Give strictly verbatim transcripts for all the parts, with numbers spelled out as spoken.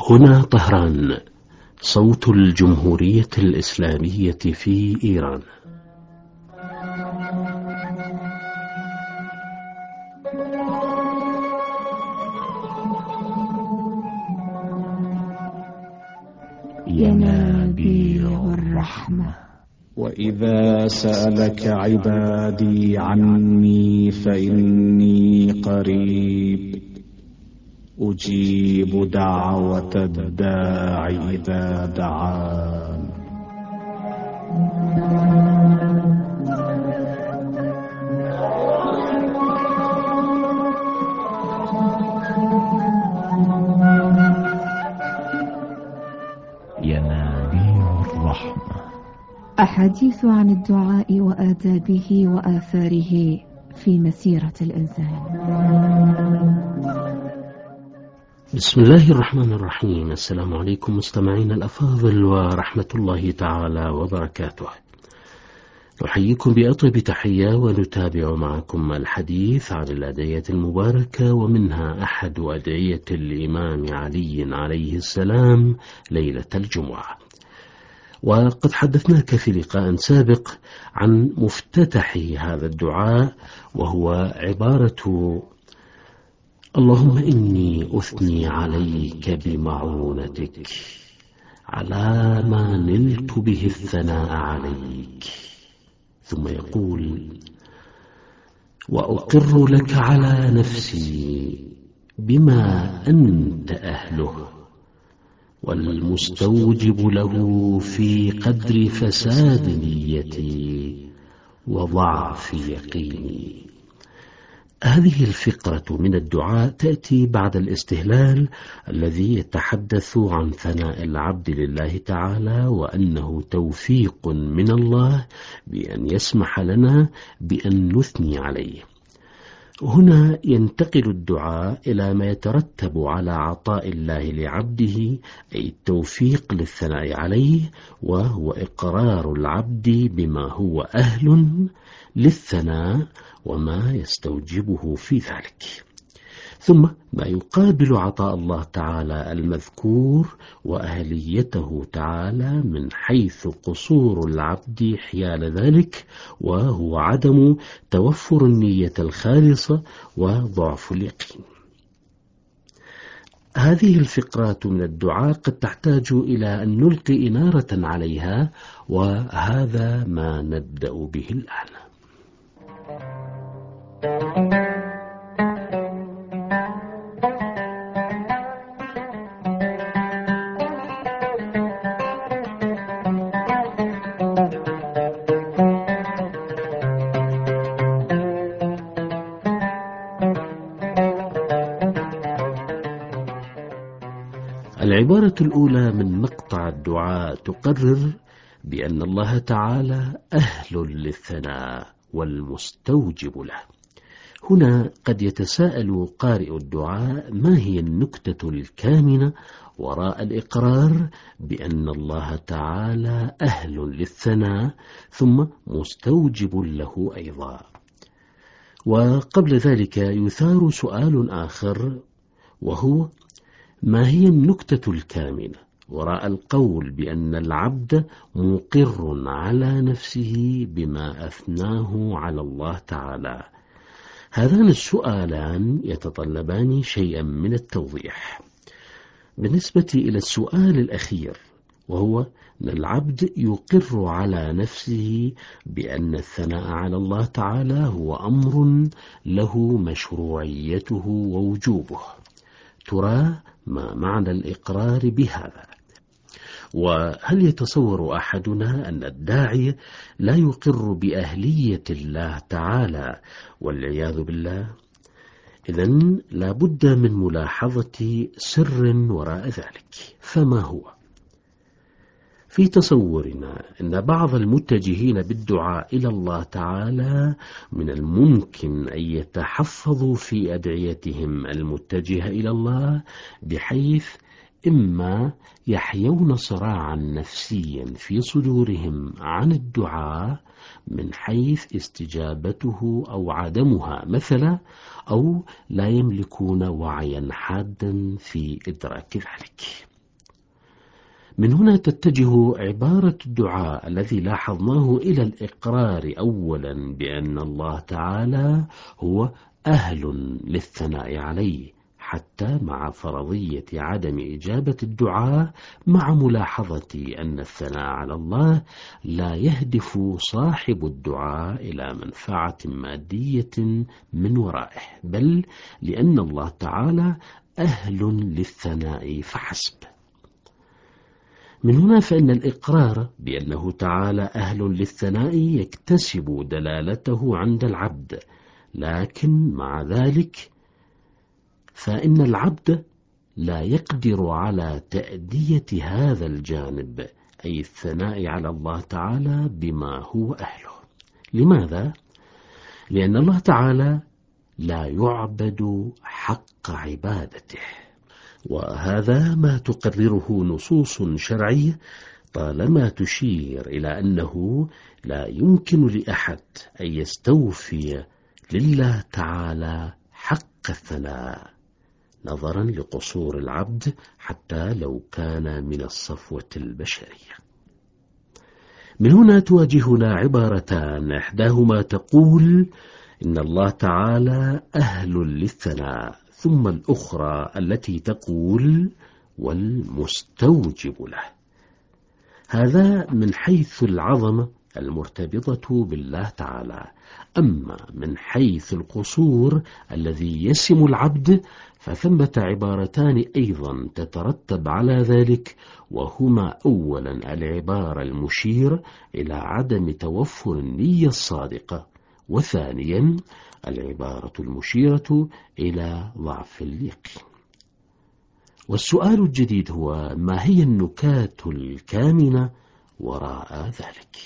هنا طهران، صوت الجمهورية الإسلامية في إيران. ينابيع الرحمة. وإذا سألك عبادي عني فإني قريب أجيب دعوة الداع إذا دعان. ينابيع الرحمة. أحاديث عن الدعاء وآدابه وآثاره في مسيرة الإنسان. بسم الله الرحمن الرحيم. السلام عليكم مستمعينا الأفاضل ورحمة الله تعالى وبركاته. نحييكم بأطيب تحية ونتابع معكم الحديث عن الأدعية المباركة، ومنها أحد أدعية الإمام علي عليه السلام ليلة الجمعة. وقد حدثناك في لقاء سابق عن مفتتح هذا الدعاء، وهو عبارة: اللهم إني أثني عليك بمعونتك على ما نلت به الثناء عليك. ثم يقول: وأقر لك على نفسي بما أنت أهله والمستوجب له في قدر فساد نيتي وضعف يقيني. هذه الفقرة من الدعاء تأتي بعد الاستهلال الذي يتحدث عن ثناء العبد لله تعالى، وأنه توفيق من الله بأن يسمح لنا بأن نثني عليه. هنا ينتقل الدعاء إلى ما يترتب على عطاء الله لعبده، أي التوفيق للثناء عليه، وهو إقرار العبد بما هو أهل للثناء وما يستوجبه في ذلك. ثم ما يقابل عطاء الله تعالى المذكور وأهليته تعالى من حيث قصور العبد حيال ذلك، وهو عدم توفر النية الخالصة وضعف اليقين. هذه الفقرات من الدعاء قد تحتاج إلى أن نلقي إنارة عليها، وهذا ما نبدأ به الآن. العبارة الأولى من مقطع الدعاء تقرر بأن الله تعالى أهل للثناء والمستوجب له. هنا قد يتساءل قارئ الدعاء: ما هي النكتة الكامنة وراء الإقرار بأن الله تعالى أهل للثناء ثم مستوجب له أيضا؟ وقبل ذلك يثار سؤال آخر، وهو: ما هي النكتة الكامنة وراء القول بأن العبد مقر على نفسه بما أثناه على الله تعالى؟ هذان السؤالان يتطلبان شيئا من التوضيح. بالنسبة إلى السؤال الأخير، وهو أن العبد يقر على نفسه بأن الثناء على الله تعالى هو أمر له مشروعيته ووجوبه، ترى ما معنى الإقرار بهذا؟ وهل يتصور أحدنا أن الداعي لا يقر بأهلية الله تعالى والعياذ بالله؟ إذن لا بد من ملاحظة سر وراء ذلك. فما هو؟ في تصورنا أن بعض المتجهين بالدعاء إلى الله تعالى من الممكن أن يتحفظوا في أدعيتهم المتجهة إلى الله، بحيث إما يحيون صراعا نفسيا في صدورهم عن الدعاء من حيث استجابته أو عدمها مثلا، أو لا يملكون وعيا حادا في إدراك ذلك. من هنا تتجه عبارة الدعاء الذي لاحظناه إلى الإقرار أولا بأن الله تعالى هو أهل للثناء عليه، حتى مع فرضية عدم إجابة الدعاء، مع ملاحظة أن الثناء على الله لا يهدف صاحب الدعاء إلى منفعة مادية من ورائه، بل لأن الله تعالى أهل للثناء فحسب. من هنا فإن الإقرار بأنه تعالى أهل للثناء يكتسب دلالته عند العبد، لكن مع ذلك فإن العبد لا يقدر على تأدية هذا الجانب، أي الثناء على الله تعالى بما هو أهله. لماذا؟ لأن الله تعالى لا يعبد حق عبادته، وهذا ما تقرره نصوص شرعية طالما تشير إلى أنه لا يمكن لأحد أن يستوفي لله تعالى حق الثناء، نظرا لقصور العبد حتى لو كان من الصفوة البشرية. من هنا تواجهنا عبارتان، إحداهما تقول إن الله تعالى أهل للثناء، ثم الأخرى التي تقول والمستوجب له. هذا من حيث العظمة المرتبطة بالله تعالى. أما من حيث القصور الذي يسم العبد فثمة عبارتان أيضا تترتب على ذلك، وهما أولا العبارة المشير إلى عدم توفر النية الصادقة، وثانيا العبارة المشيرة إلى ضعف اليقين. والسؤال الجديد هو: ما هي النكات الكامنة وراء ذلك؟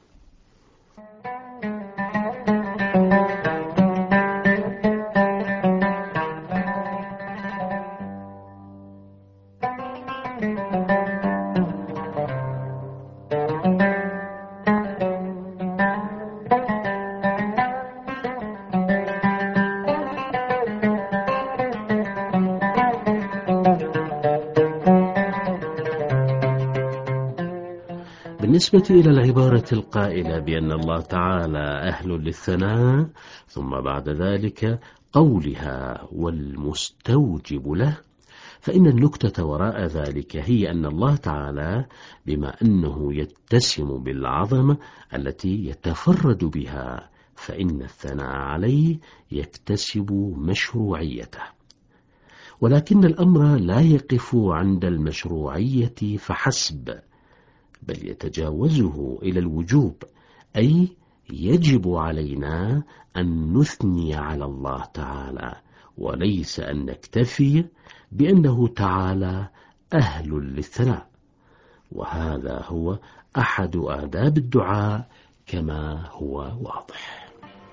بالنسبة إلى العبارة القائلة بأن الله تعالى أهل للثناء، ثم بعد ذلك قولها والمستوجب له، فإن النكتة وراء ذلك هي أن الله تعالى بما أنه يتسم بالعظمة التي يتفرد بها، فإن الثناء عليه يكتسب مشروعيته، ولكن الأمر لا يقف عند المشروعية فحسب، بل يتجاوزه إلى الوجوب، أي يجب علينا أن نثني على الله تعالى، وليس أن نكتفي بأنه تعالى أهل للثناء. وهذا هو أحد آداب الدعاء كما هو واضح.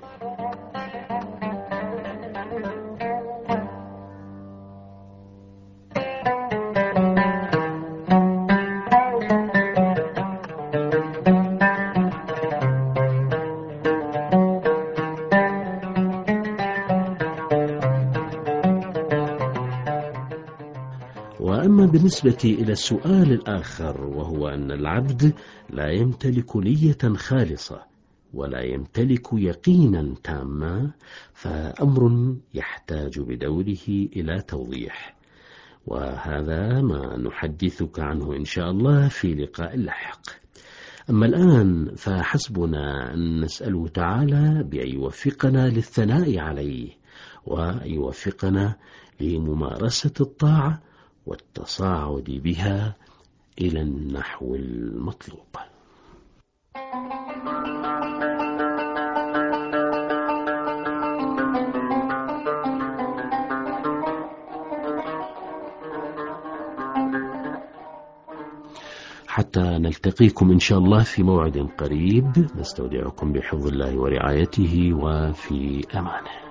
وأما بالنسبة إلى السؤال الآخر، وهو أن العبد لا يمتلك نية خالصة ولا يمتلك يقينا تاما، فأمر يحتاج بدوره إلى توضيح، وهذا ما نحدثك عنه إن شاء الله في لقاء لاحق. أما الآن فحسبنا أن نسأله تعالى بأن يوفقنا للثناء عليه، وأن يوفقنا لممارسة الطاعة والتصاعد بها إلى النحو المطلوب. حتى نلتقيكم إن شاء الله في موعد قريب، نستودعكم بحفظ الله ورعايته، وفي أمانه.